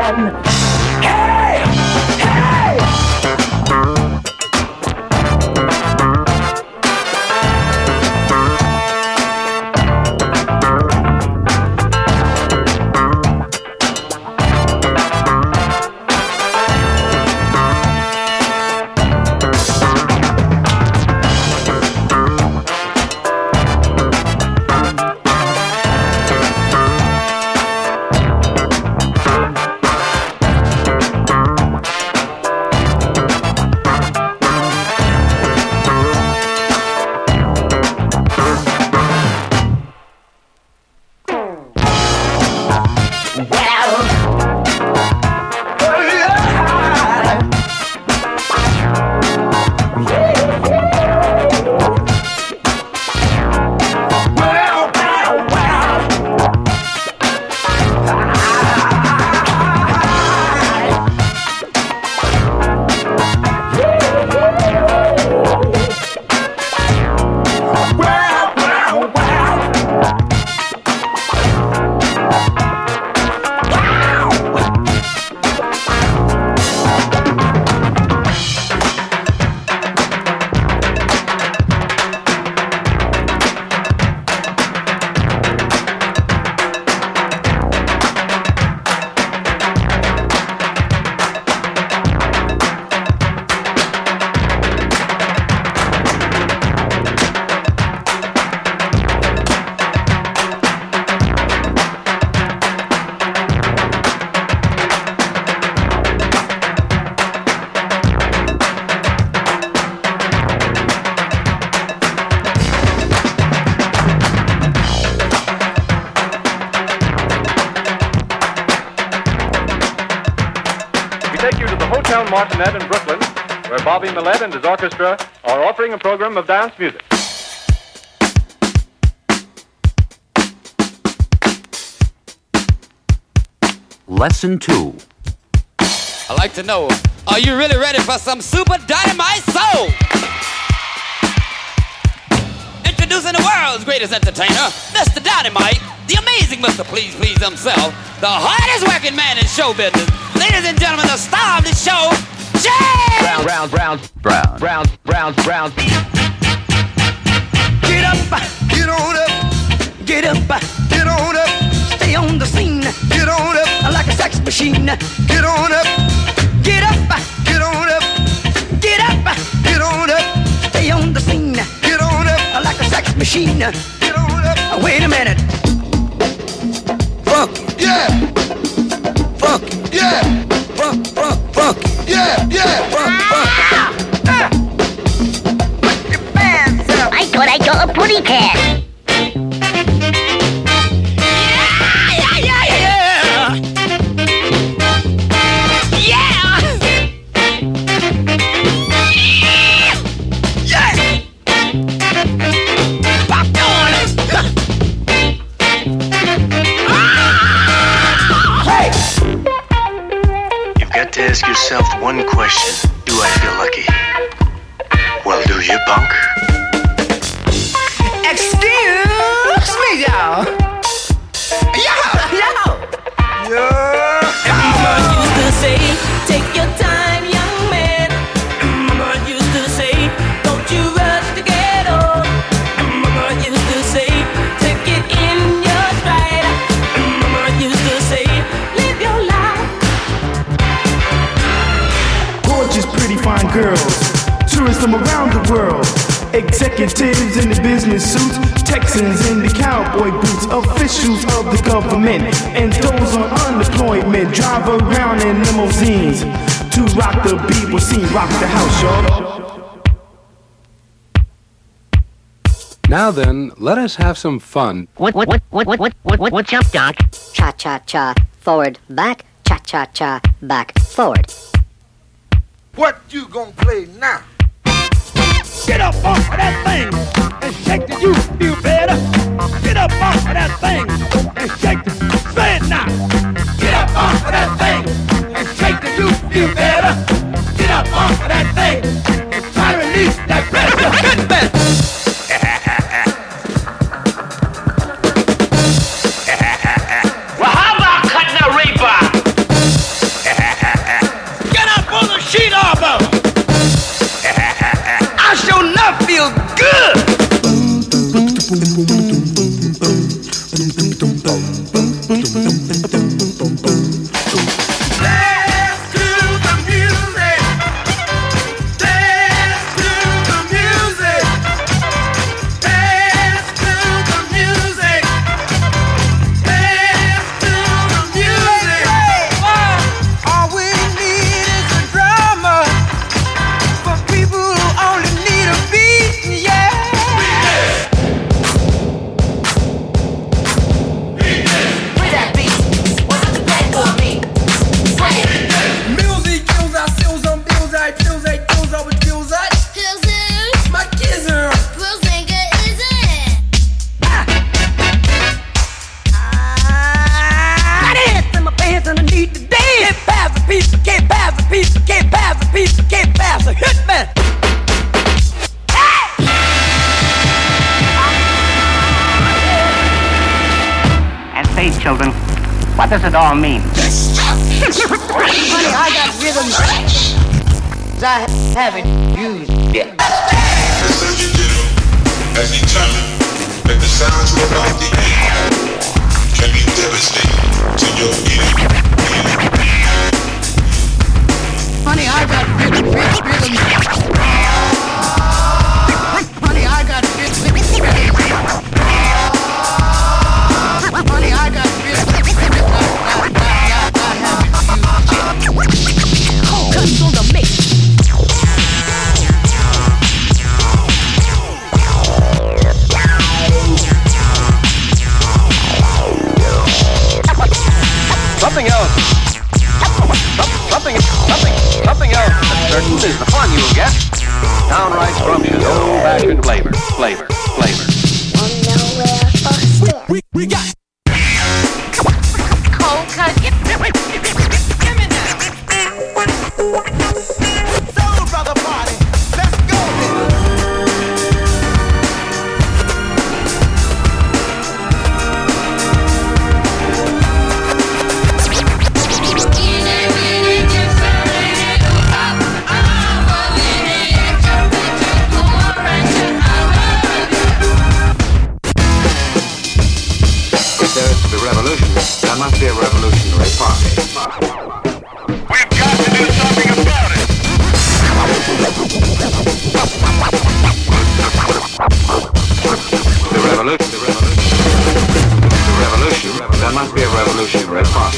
fun. Hey! Hey! Martinet in Brooklyn, where Bobby Millett and his orchestra are offering a program of dance music. Lesson 2. I'd like to know, are you really ready for some super dynamite soul? Introducing the world's greatest entertainer, Mr. Dynamite, the amazing Mr. Please Please himself, the hardest working man in show business. Ladies and gentlemen, the star of the show, Jay! Brown. Get up, get on up, get up, get on up. Stay on the scene, get on up, like a sex machine. Get on up, get up, get on up, get up, get on up. Stay on the scene, get on up, like a sex machine. Get on up. Wait a minute. Funk, yeah. Funk, yeah. Funk, yeah, funk. Put your hands up. I thought I got a putty cat. To ask yourself one question. Do I feel lucky? Well, do you, punk? Excuse me, y'all. Yo. Mama used to say, take your time, young man. Mama used to say, don't you rush to get old. Mama used to say, take it in your stride. Mama used to say, live your life. Gorgeous, pretty, fine girls, tourists from around the world, executives in the business suits, Texans in the cowboy boots, officials of the government, and those on unemployment drive around in limousines to rock the beat. We'll see, rock the house, y'all. Now then, let us have some fun. What's up, Doc? Cha-cha-cha, forward, back, cha-cha-cha, back, forward. What you gonna play now? Get up off of that thing and shake till you feel better. Get up off of that thing and shake till, say it now. Get up off of that thing and shake till you feel better. Get up off of that thing and try to release that pressure. Good man. Well, how about cutting a reaper? children. What does it all mean? Honey, I got rhythms I haven't used yet. The Surgeon General has determined that the sounds we're about to hear can be devastating to your ear. Honey, I got rhythms. Honey, I got rhythms. Honey, I got cuts on the mix. Something else. Something else that's certain is the fun you'll get. Downright scrumptious, old-fashioned flavor. We got cold cut. Give me that. Soul brother party. Let's go. Revolution. That must be a revolutionary party. We've got to do something about it. The revolution. That must be a revolutionary party.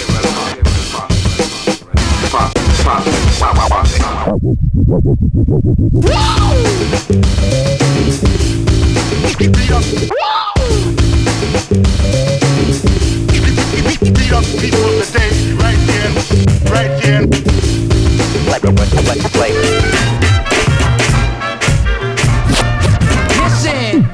Beat up people of the day, right here. Listen.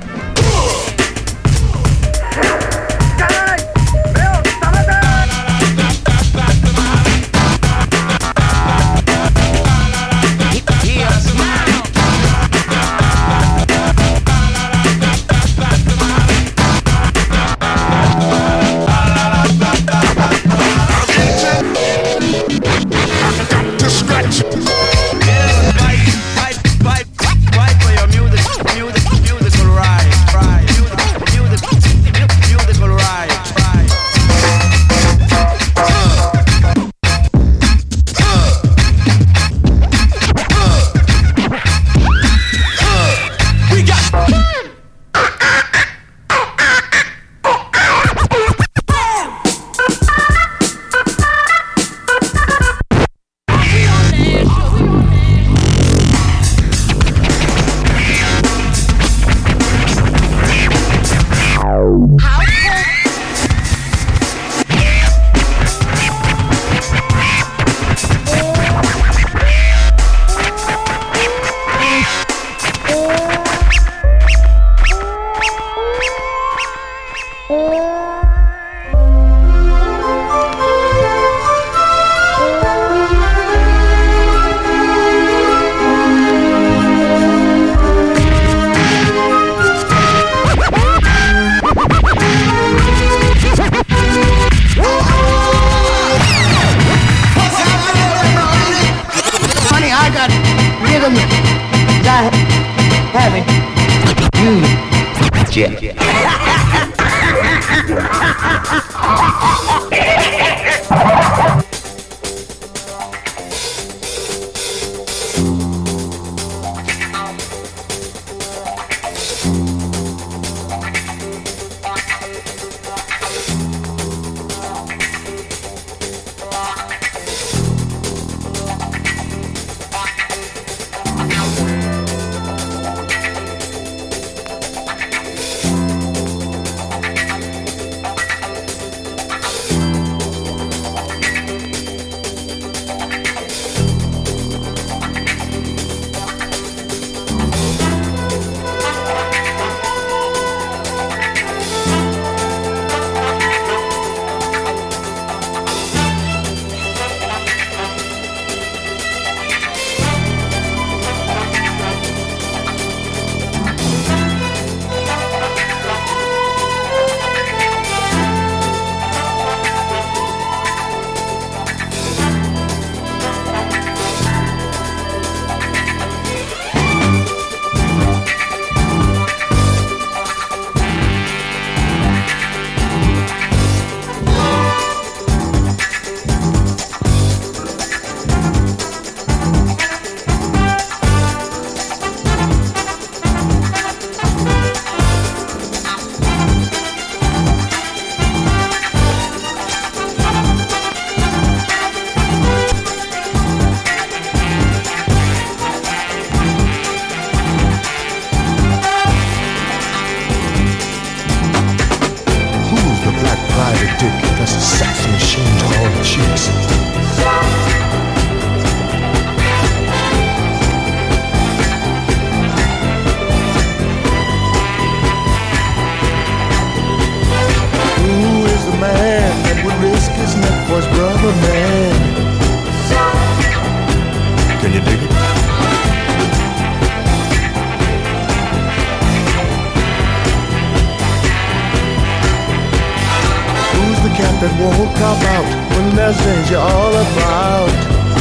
last things you're all about.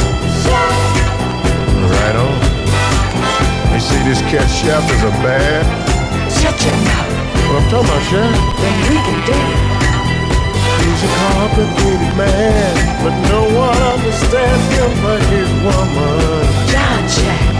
Right on. You see this cat Shaft is a bad. Shut your mouth. What I'm talking about, Shaft? Then we can dance. He's a complicated man, but no one understands him but his woman. John Shaft.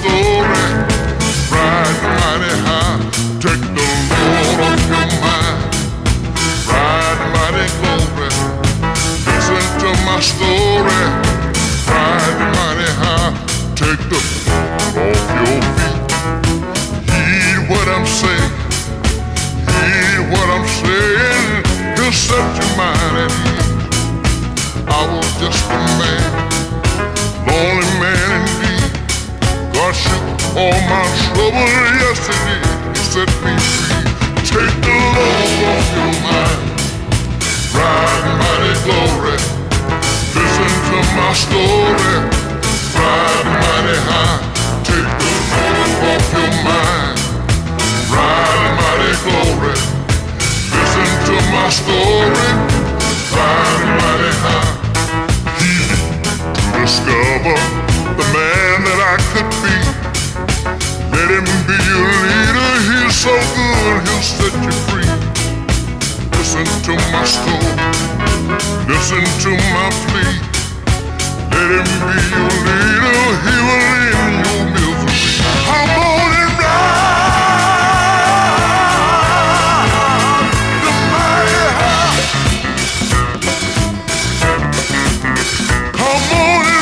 story. Ride mighty high, take the load off your mind. Ride mighty glory, listen to my story. Ride mighty high, take the load off your feet. Heed what I'm saying, heed what I'm saying. He'll set your mind at ease. I was just a man, lonely man indeed. God shook all my trouble yesterday. He set me free. Take the load off your mind. Ride mighty glory. Listen to my story. Ride mighty high. Take the load off your mind. Ride mighty glory. Listen to my story. Ride mighty high. Discover the man that I could be. Let him be your leader. He's so good, he'll set you free. Listen to my story. Listen to my plea. Let him be your leader. He will end your misery. I'm on and ride the mighty high. I'm on and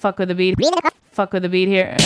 fuck with the beat. Fuck with the beat here.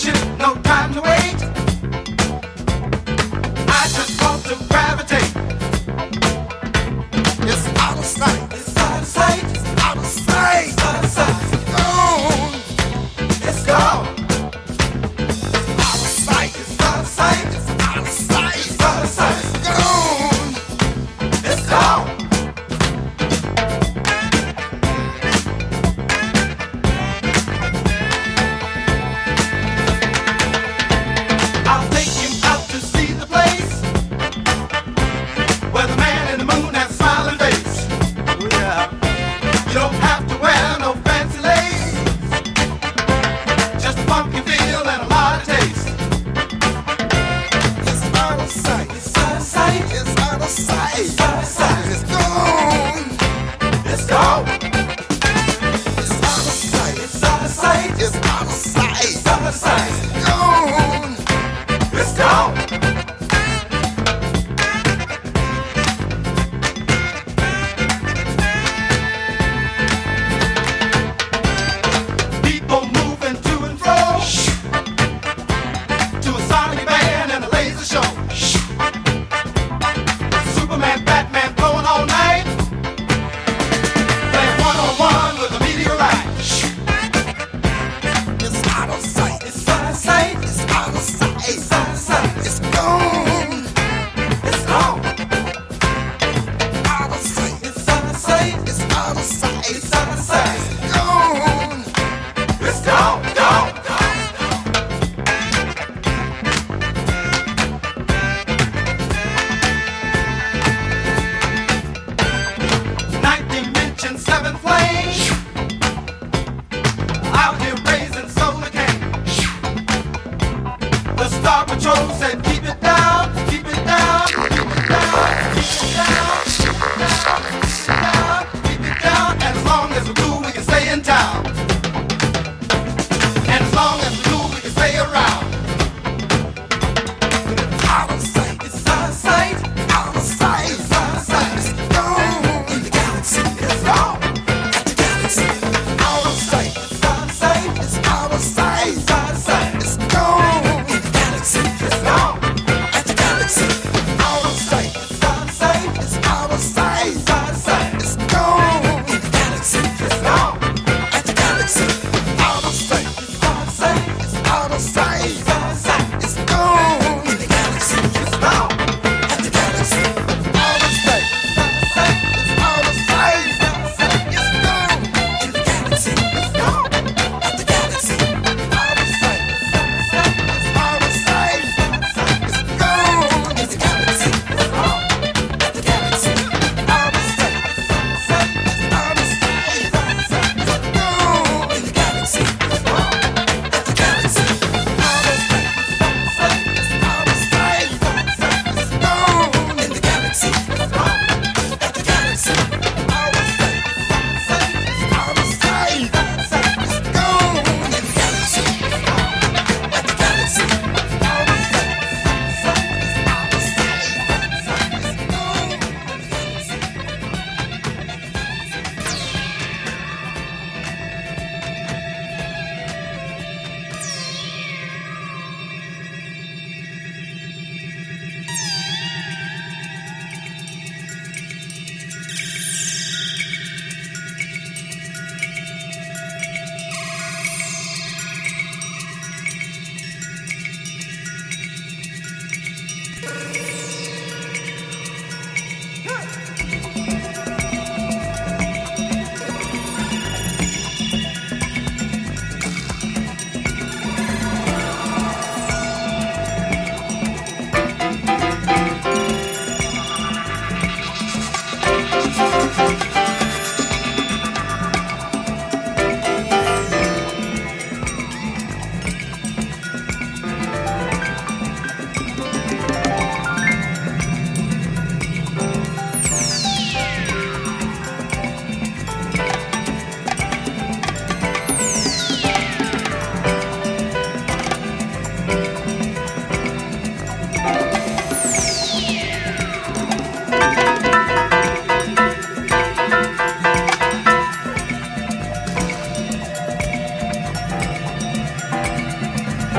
ship, no time to wait. I just want to gravitate. It's out of sight. It's out of sight. It's out of sight. It's out of sight. It's gone. It's gone. It's out of sight. It's out of sight. It's out of sight. It's out of sight. It's gone. It's gone. I'll take you out to see the place where the man in the moon has a smiling face. Oh, yeah. You don't have to wear no fancy lace, just a funky feel and a lot of taste. It's out of sight. It's out of sight. It's out of sight. It's out of sight. It's gone. It's gone. It's out of sight. It's out of sight. It's out of sight. It's out of sight. It's gone. It's gone. People moving to and fro to a sonic band and a laser show. Superman, Batman blowing all night, playing one-on-one with a meteorite. It's out of sight. It's out of sight. It's out of sight. It's out of sight. It's gone. It's gone. Out of sight. It's out of sight. It's out of sight. It's out of sight. It's gone. It's gone. Gone. Ninth dimension, seventh plane, out here raising solar cane. The Star Patrol said, keep it down, keep it down, keep it down, keep it down, keep it down, keep it down. And as long as we do, we can stay in town. And as long as we do, we can stay around. It's out of sight. It's out of sight. Out of sight. It's out of sight. It's gone. In the galaxy. It's gone. At the galaxy. Out of sight. It's out of sight. It's out of sight. It's out of sight. It's gone. In the galaxy. It's gone. At the galaxy. Out of sight. It's out of sight. It's out of sight. It's out of sight.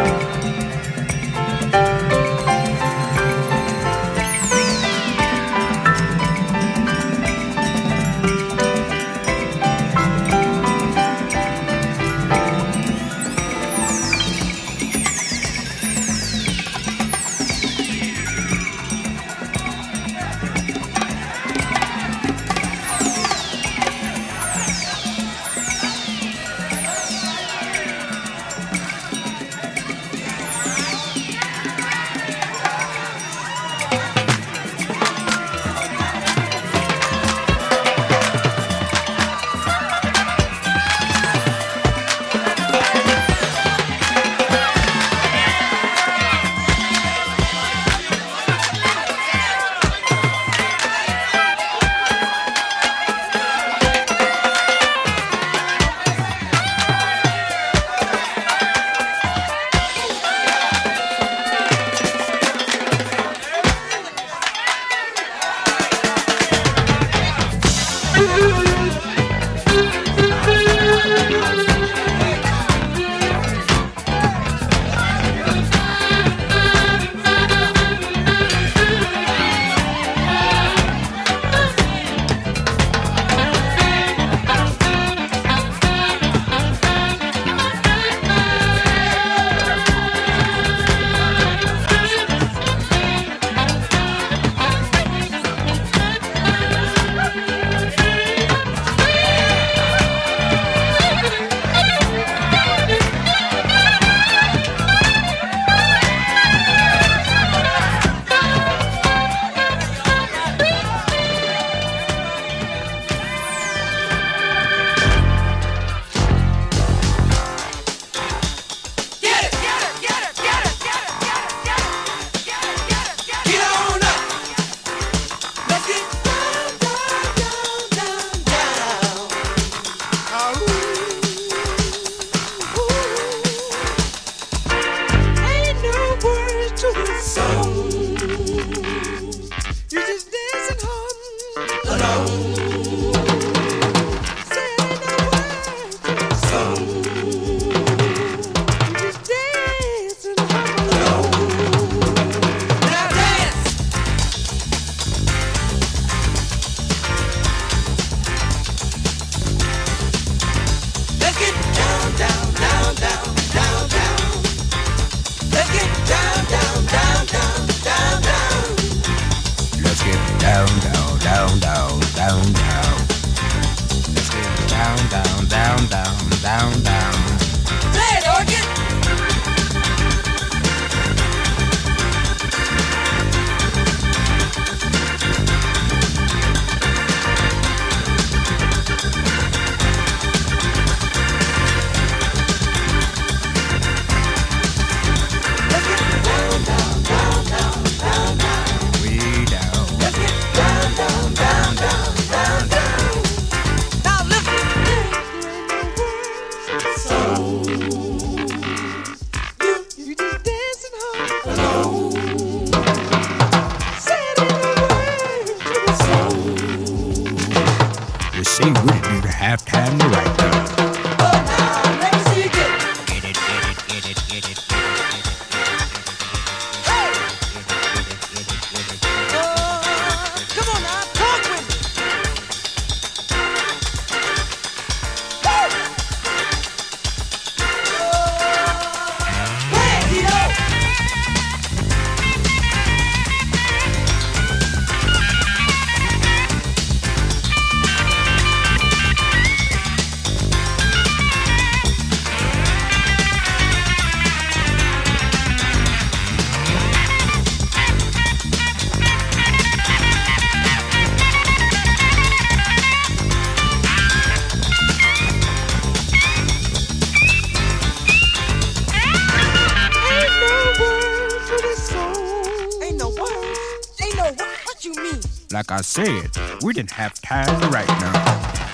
Like I said, we didn't have time to write now.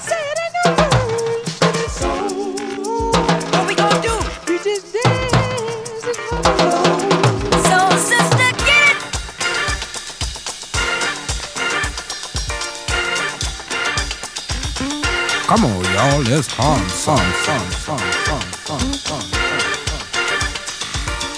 What we gonna do? We just dance and hold. So sister, get it. Come on, y'all, let's calm, fun.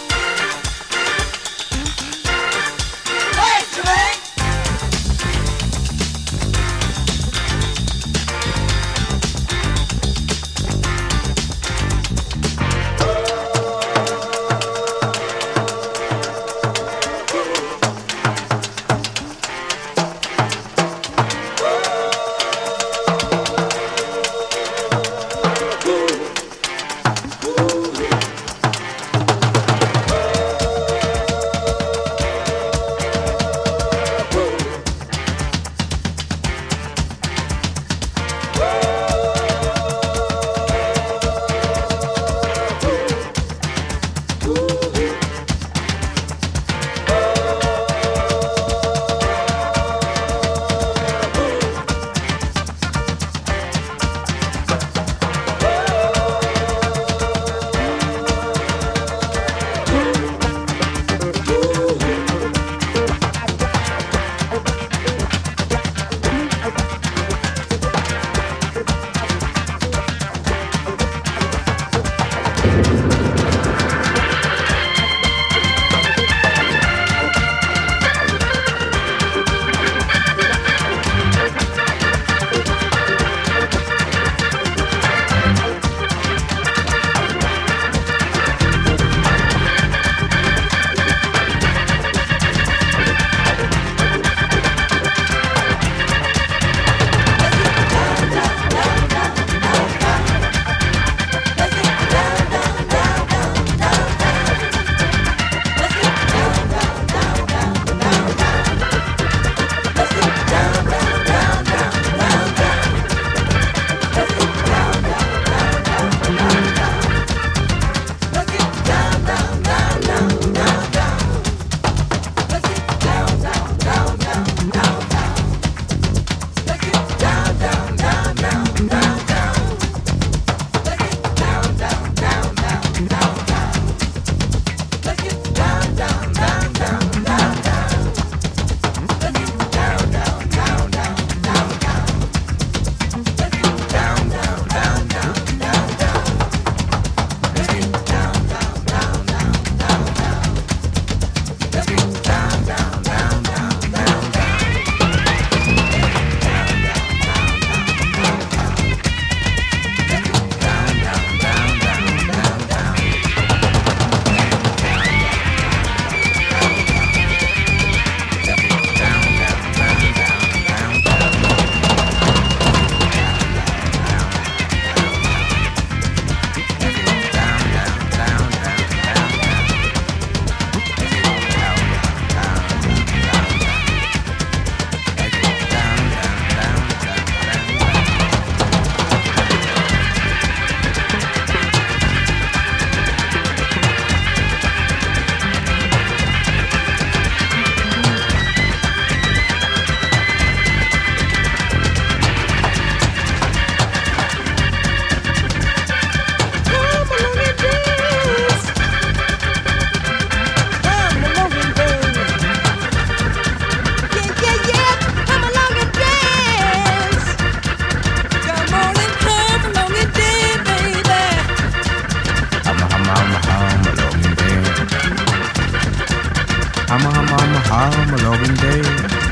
hum, a loving day.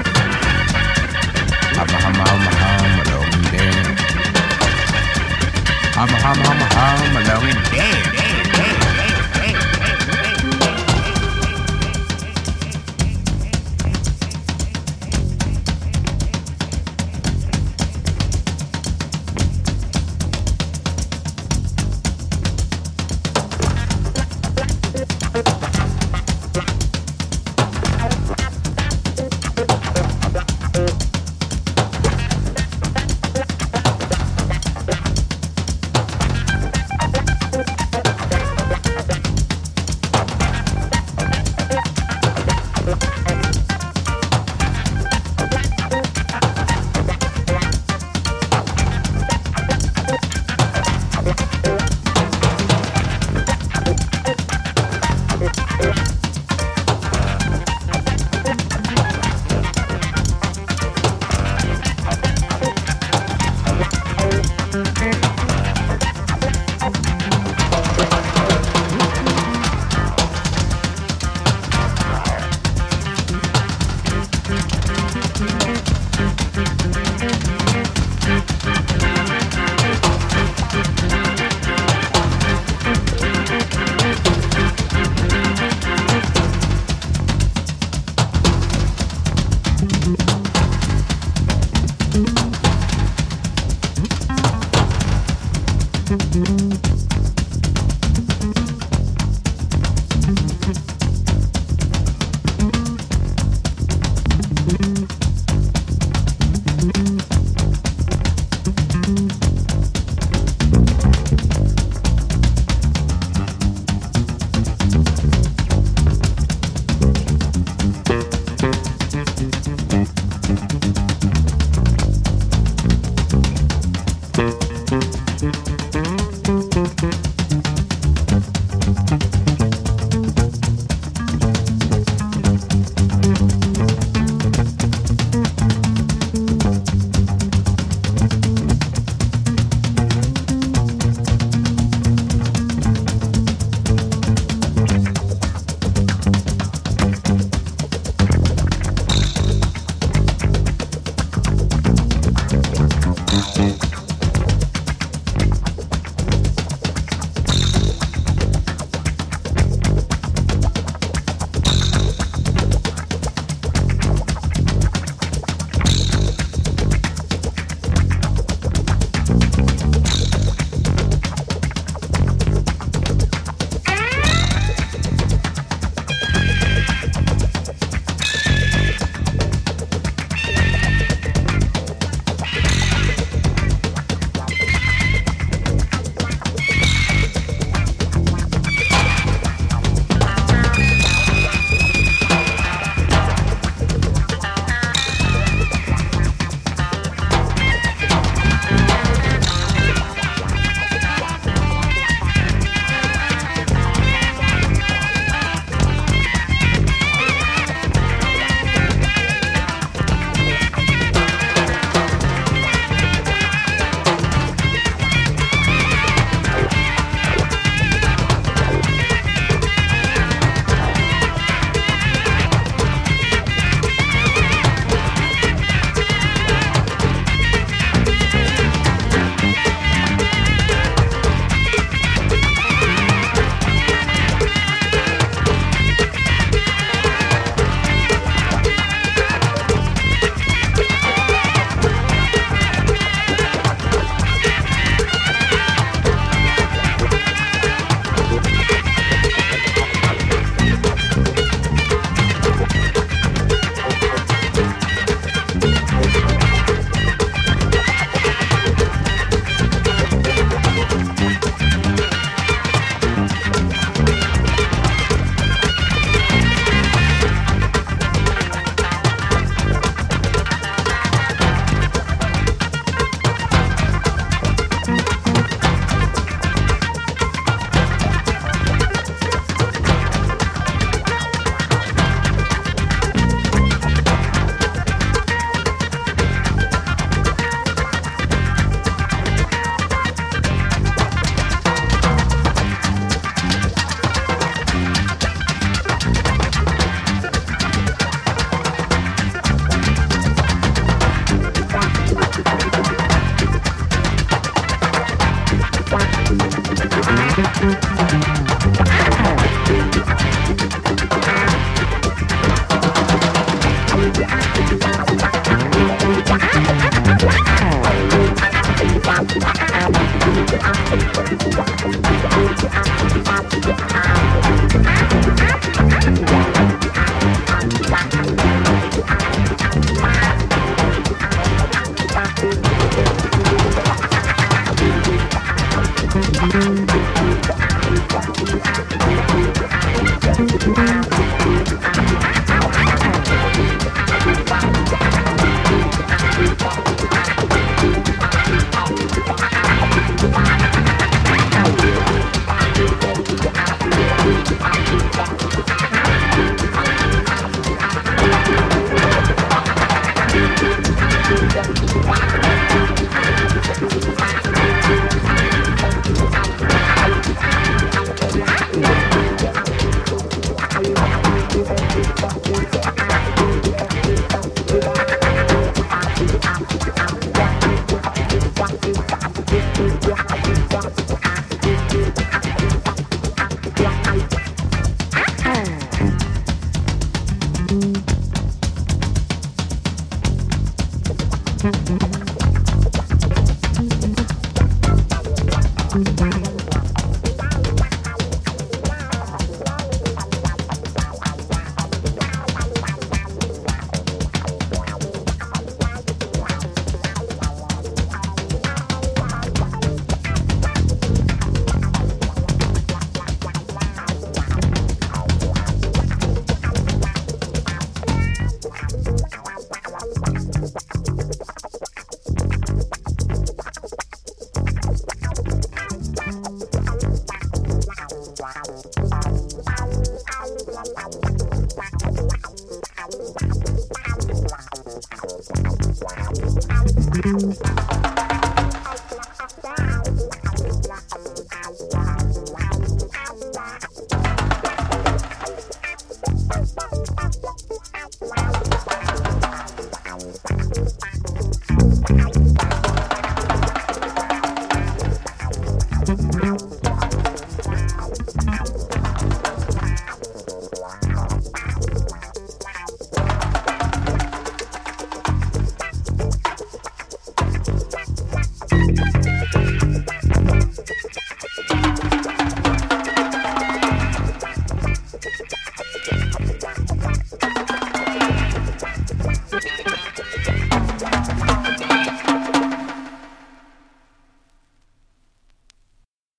Hum, hum, hum, hum, a loving day. Hum, hum, hum, hum, a loving day.